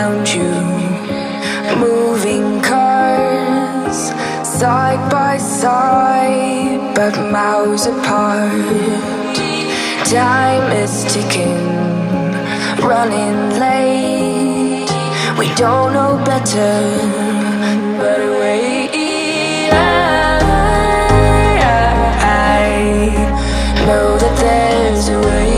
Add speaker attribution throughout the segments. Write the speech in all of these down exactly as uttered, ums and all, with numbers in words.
Speaker 1: around you, moving cars, side by side, but miles apart. Time is ticking, running late. We don't know better, but wait. I know that there's a way.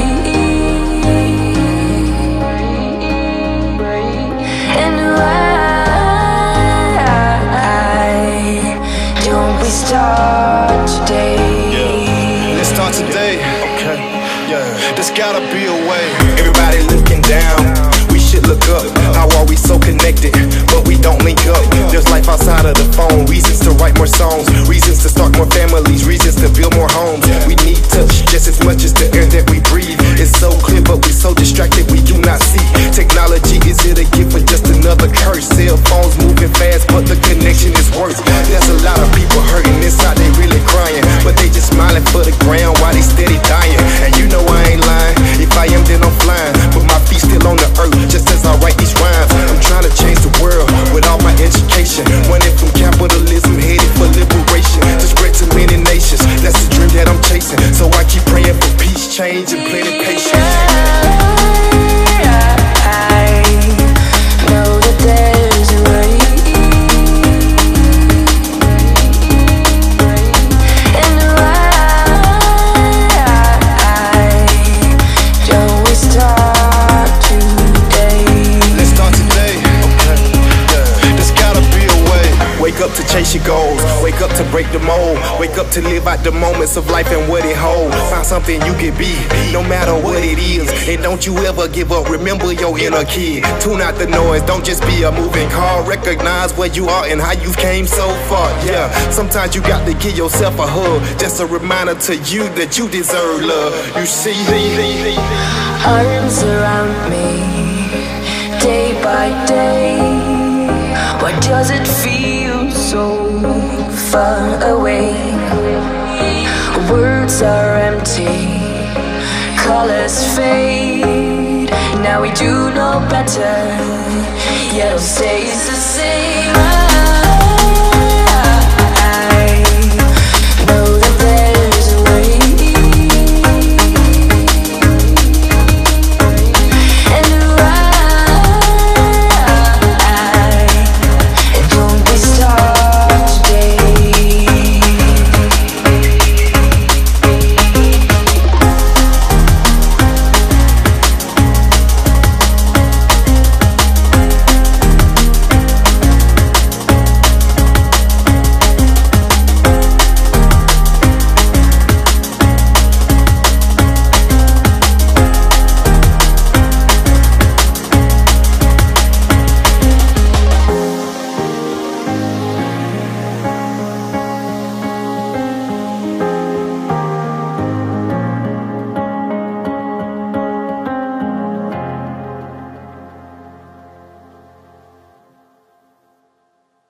Speaker 1: Start today.
Speaker 2: Yeah. Let's start today. Okay. Yeah. There's gotta be a way. Everybody looking down. We should look up. How are we so connected, but we don't link up? There's life outside of the phone. Reasons to write more songs. Reasons to start more families. Reasons to build more homes. We need touch just as much as the air that we breathe. It's so clear, but we're so distracted we do not see. Technology, is it a gift or just another curse? Cell phones moving fast, but the connection is worse. There's a lot of people hurting inside, they really crying, but they just smiling for the ground while they steady dying. And you know I ain't lying. If I am, then I'm flying, but my feet still on the earth, just as I write these rhymes. I'm trying to change the world with all my education, running from capitalism, headed for liberation, to spread to many nations. That's the dream that I'm chasing, so I keep praying for peace, change, and plenty patience. Wake up to chase your goals, wake up to break the mold, wake up to live out the moments of life and what it holds. Find something you can be, no matter what it is, and don't you ever give up, remember your inner kid. Tune out the noise, don't just be a moving car. Recognize where you are and how you came so far. Yeah, sometimes you got to give yourself a hug, just a reminder to you that you deserve love. You see,
Speaker 1: arms around me, day by day. Why does it feel so far away? Words are empty, colors fade. Now we do know better, yet it stays the same.